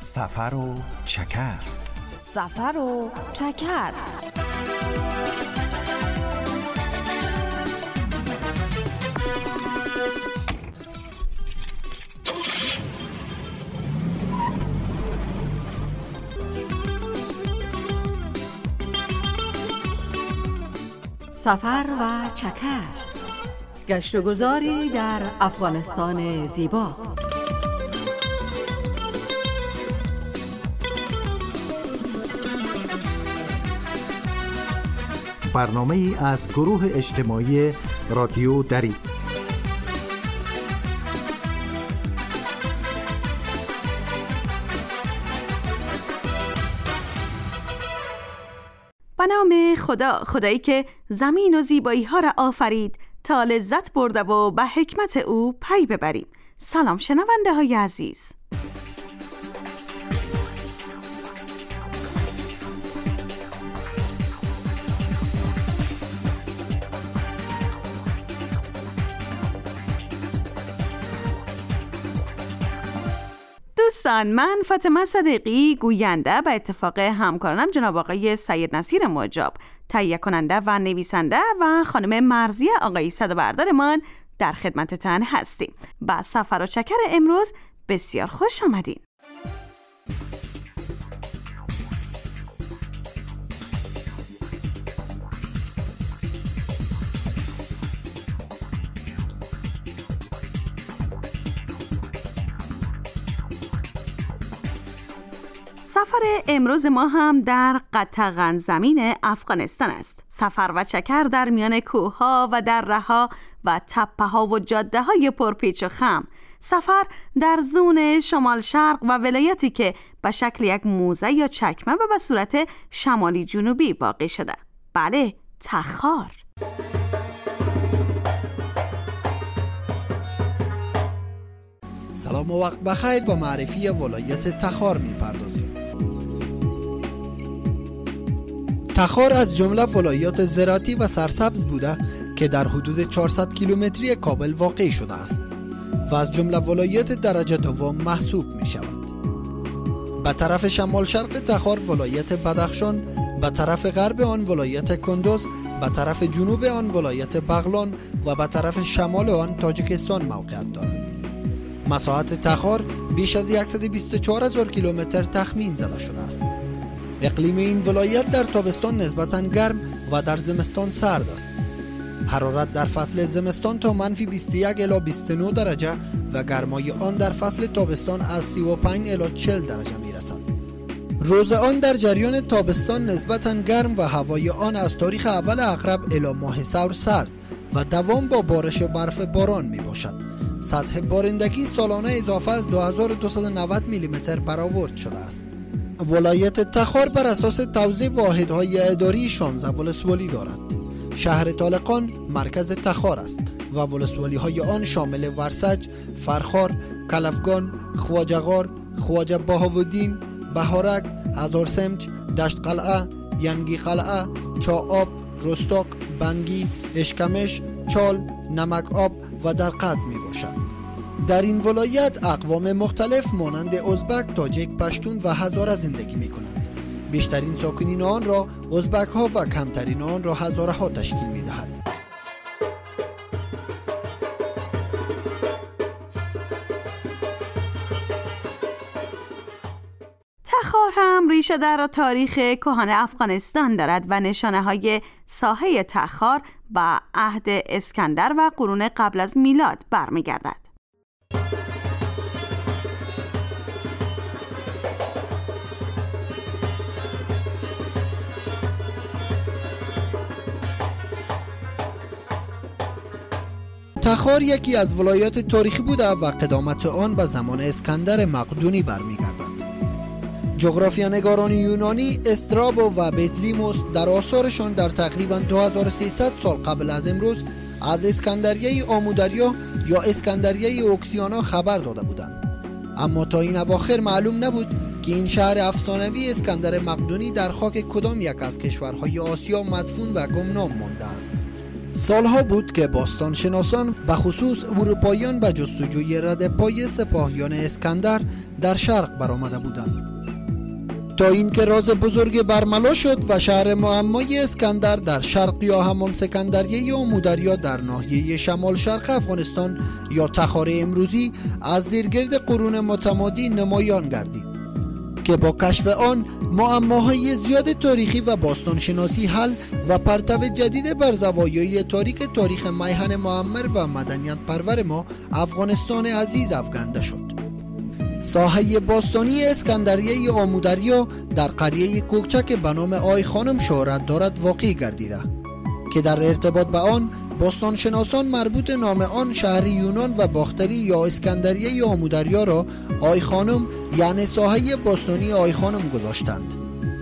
سفر و چکر. سفر و چکر. سفر و چکر، گشت و گذاری در افغانستان زیبا. برنامه ای از گروه اجتماعی رادیو دری. به نام خدا، خدایی که زمین و زیبایی ها را آفرید تا لذت برده و به حکمت او پی ببریم. سلام شنونده های عزیز. دوستان، من فاطمه صدیقی، گوینده، به اتفاق همکارانم جناب آقای سید نصیر مجاب، تهیه کننده و نویسنده، و خانم مرضیه آقای صدابردارمان در خدمتتان هستیم. با سفر و چکر امروز بسیار خوش آمدین. سفر امروز ما هم در قطغن زمین افغانستان است. سفر و چکر در میان کوه‌ها و دره‌ها و تپه‌ها و جاده‌های پرپیچ و خم. سفر در زون شمال شرق و ولایتی که به شکل یک موزه یا چکمه و به صورت شمالی جنوبی واقع شده. بله، تخار. سلام و وقت بخیر. با معرفی ولایت تخار می‌پردازیم. تخار از جمله ولایات زراعتی و سرسبز بوده که در حدود 400 کیلومتری کابل واقع شده است و از جمله ولایات درجه دوم محسوب می شود. به طرف شمال شرق تخار ولایت بدخشان، به طرف غرب آن ولایت کندوز، به طرف جنوب آن ولایت بغلان و به طرف شمال آن تاجیکستان موقعیت دارد. مساحت تخار بیش از 124,000 کیلومتر تخمین زده شده است. اقلیم این ولایت در تابستان نسبتاً گرم و در زمستان سرد است. حرارت در فصل زمستان تا -21 الی 29 درجه و گرمای آن در فصل تابستان از 35 الی 40 درجه می رسد. روز آن در جریان تابستان نسبتاً گرم و هوای آن از تاریخ اول عقرب الی ماه ثور سرد و دوام با بارش و برف باران می باشد. سطح بارندگی سالانه اضافه از 2290 میلیمتر برآورد شده است. ولایت تخار بر اساس توزیع واحدهای اداری 16 ولسوالی دارد. شهر طالقان مرکز تخار است و ولسوالی های آن شامل ورسج، فرخار، کلفگان، خواجه‌غار، خواجه بهاءالدین، بهارک، هزارسمج، دشت قلعه، ینگی قلعه، چاآب، رستاق، بنگی، اشکمش، چال، نمک آب و درقد می باشد. در این ولایت اقوام مختلف مانند ازبک، تاجیک، پشتون و هزاره زندگی می کنند. بیشترین ساکنین آن را ازبک ها و کمترین آن را هزاره ها تشکیل می دهد. تخار هم ریشه در تاریخ کهن افغانستان دارد و نشانه های ساحه تخار به عهد اسکندر و قرون قبل از میلاد برمیگردد. تخار یکی از ولایات تاریخی بوده و قدامت آن به زمان اسکندر مقدونی برمیگردد. جغرافیانگاران یونانی استرابو و بطلیموس در آثارشان در تقریباً 2300 سال قبل از امروز از اسکندریه آمودریا یا اسکندریه اوکسیانا خبر داده بودند. اما تا این اواخر معلوم نبود که این شهر افسانوی اسکندر مقدونی در خاک کدام یک از کشورهای آسیا مدفون و گمنام مانده است. سالها بود که باستانشناسان به خصوص اروپاییان به جستجوی ردپای سپاهیان اسکندر در شرق برآمده بودند، تا اینکه راز بزرگ برملا شد و شهر معمای اسکندر در شرق یا همان اسکندریه آمودریا در ناحیه شمال شرق افغانستان یا تخار امروزی از زیرگرد قرون متمادی نمایان گردید که با کشف آن معماهای زیاد تاریخی و باستانشناسی حل و پرتو جدید بر زوایای تاریخ میهن معمر و مدنیت پرور ما افغانستان عزیز افکنده شد. ساحه باستانی اسکندریه آمودریا در قریه کوکچک به نام آی خانم شهرت دارد واقع گردیده که در ارتباط به آن باستانشناسان مربوط نام آن شهر یونان و باختری یا اسکندریه آمودریا را آی خانم یعنی ساحه باستانی آی خانم گذاشتند.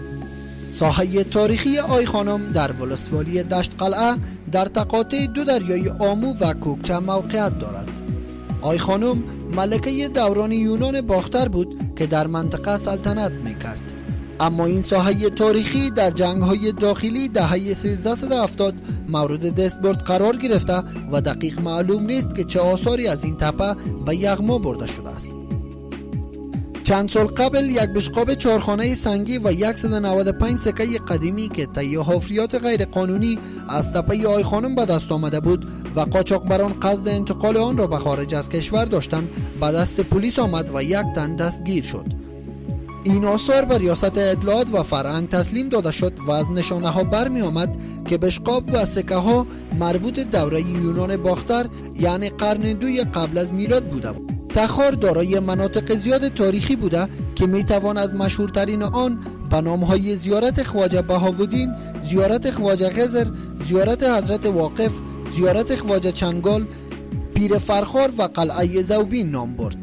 ساحه تاریخی آی خانم در ولسوالی دشت قلعه در تقاطع دو دریای آمو و کوکچه موقعیت دارد. آی خانم ملکه دوران یونان باختر بود که در منطقه سلطنت میکرد، اما این ساحه تاریخی در جنگ‌های داخلی دهه 1370 مورد دستبرد قرار گرفته و دقیق معلوم نیست که چه آثاری از این تپه به یغما برده شده است. چند سال قبل یک بشقاب چهارخانه سنگی و 195 سکه قدیمی که طی حفریات غیر قانونی از تپه آی خانم به دست آمده بود و قاچاقبران قصد انتقال آن را به خارج از کشور داشتند به دست پلیس آمد و یک تن دستگیر شد. این آثار به ریاست اطلاعات و فرهنگ تسلیم داده شد و از نشانه ها برمی آمد که بشقاب و سکه ها مربوط دوره یونان باختر یعنی قرن 2 قبل از میلاد بوده بود. تخار دارای مناطق زیاد تاریخی بوده که می توان از مشهورترین آن به نامهای زیارت خواجه بهاءالدین، زیارت خواجه خضر، زیارت حضرت واقف، زیارت خواجه چنگال، پیر فرخار و قلعه زوبین نام برد.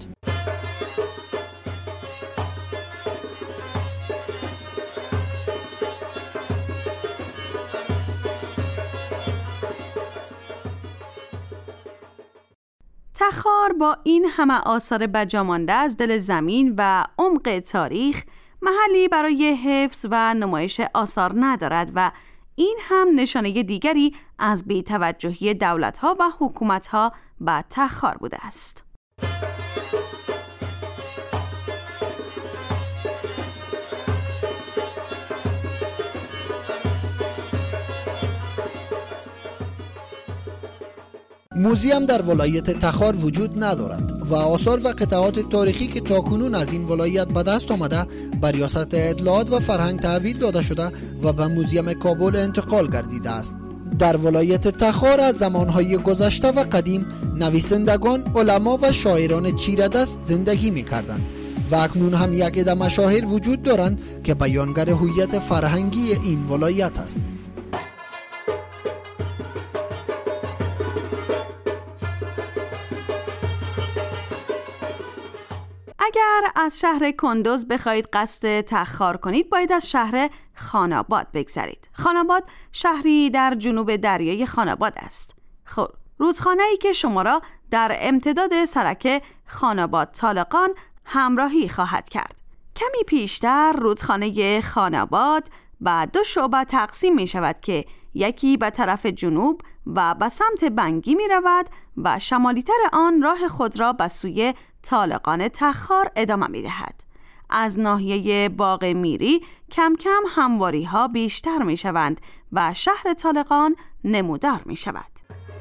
تخار با این همه آثار بجامانده از دل زمین و عمق تاریخ محلی برای حفظ و نمایش آثار ندارد و این هم نشانه دیگری از بی‌توجهی دولت‌ها و حکومت‌ها به تخار بوده است. موزیم در ولایت تخار وجود ندارد و آثار و قطعات تاریخی که تاکنون از این ولایت به دست آمده به ریاست اطلاعات و فرهنگ تحویل داده شده و به موزیم کابل انتقال گردیده است. در ولایت تخار از زمانهای گذشته و قدیم نویسندگان، علما و شاعران چیره‌دست زندگی می‌کردند و اکنون هم یک عده مشاهیر وجود دارند که بیانگر هویت فرهنگی این ولایت است. اگر از شهر کندز بخواید قصد تخار کنید باید از شهر خاناباد بگذرید. خاناباد شهری در جنوب دریای خاناباد است. خب رودخانه‌ای که شما را در امتداد سرک خاناباد طالقان همراهی خواهد کرد. کمی پیشتر رودخانه خاناباد به دو شعبه تقسیم می شود که یکی به طرف جنوب و به سمت بنگی می رود و شمالی‌تر آن راه خود را به سوی طالقان تخار ادامه می دهد. از ناحیه باغ میری کم کم همواری ها بیشتر می شوند و شهر طالقان نمودار می شود.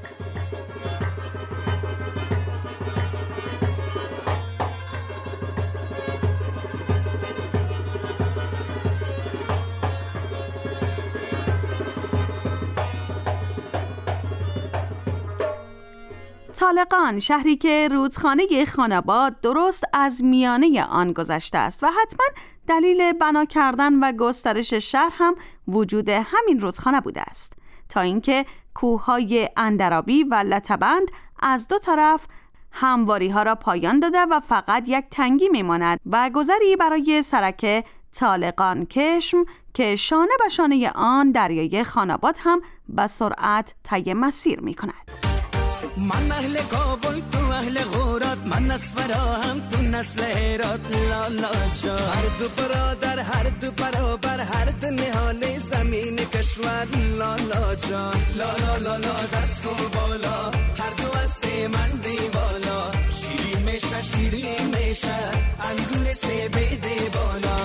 طالقان شهری که رودخانه خاناباد درست از میانه آن گذشته است و حتما دلیل بنا کردن و گسترش شهر هم وجود همین رودخانه بوده است، تا اینکه کوههای اندرابی و لتبند از دو طرف همواری ها را پایان داده و فقط یک تنگی میماند و گذری برای سرک طالقان کشم که شانه به شانه آن دریای خاناباد هم به سرعت طی مسیر می کند. من اهل کابل تو اهل غورات، من نسفراهم تو نسل هرات. لالا جان هر دو برادر، هر دو برابر، هر دو نهال زمین کشور. لالا جان لالا لالا دست کو بالا، هر دو هست من دیوالا. شیرین میشه شیرین میشه انگور سه بیده بالا.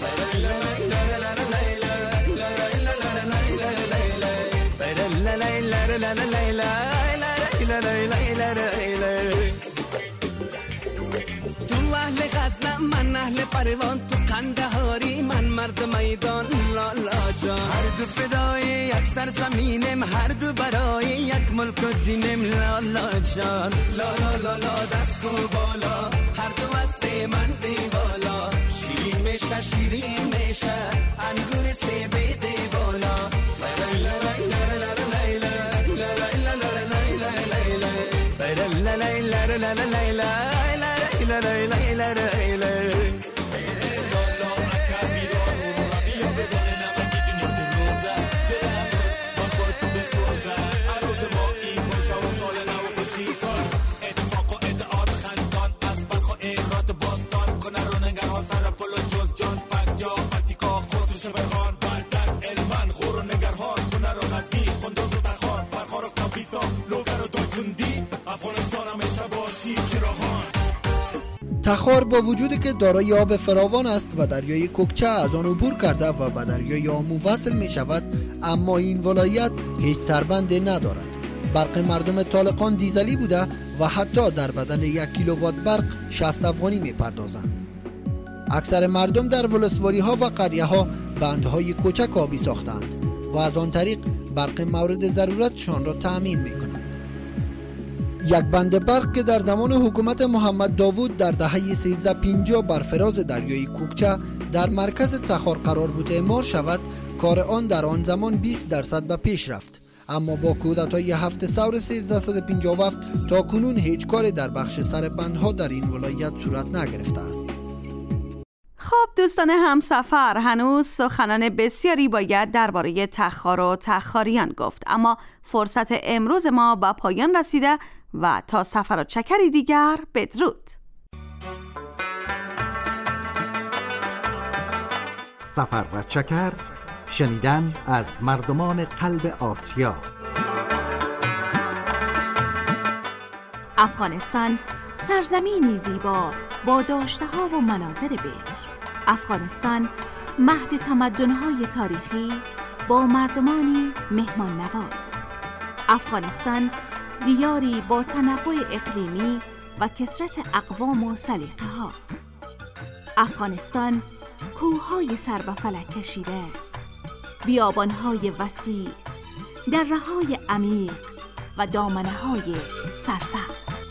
تو اهل غزنم من اهل پروان، تو قندهاری من مرد میدان. لالا جان هر دو فدای یک سرزمینم، هر دو برای یک ملک و دینم. لالا جان لالا لالا دست کو بالا، هر دو هست من دیوالا. شیرین میشه شیرین میشه انگور سه بیده بالا. تخار با وجودی که دارای آب فراوان است و دریای کوکچه از آن عبور کرده و به دریای آمو وصل می شود، اما این ولایت هیچ سربندی ندارد. برق مردم طالقان دیزلی بوده و حتی در بدل 1 کیلووات برق 60 افغانی می پردازند. اکثر مردم در ولسوالی ها و قریه ها بندهای کوچک آبی ساختند و از آن طریق برق مورد ضرورتشان را تأمین می کنند. یک بند برق که در زمان حکومت محمد داوود در دهه 1350 بر فراز دریای کوکچه در مرکز تخار قرار بود اعمار شود، کار آن در آن زمان 20% به پیش رفت، اما با کودتای 7 ثور 1357 تا کنون هیچ کاری در بخش سر بندها در این ولایت صورت نگرفته است. خب دوستان همسفر، هنوز سخنان بسیاری باید درباره تخار و تخاریان گفت، اما فرصت امروز ما به پایان رسیده و تا سفر و چکری دیگر بدرود. سفر و چکر، شنیدن از مردمان قلب آسیا. افغانستان سرزمینی زیبا با داشته‌ها و مناظر بکر. افغانستان مهد تمدن‌های تاریخی با مردمانی مهمان نواز. افغانستان دیاری با تنوع اقلیمی و کثرت اقوام و سلیقه‌ها. افغانستان کوه‌های سر به فلک کشیده، بیابان‌های وسیع، دره‌های عمیق و دامنه‌های سرسبز.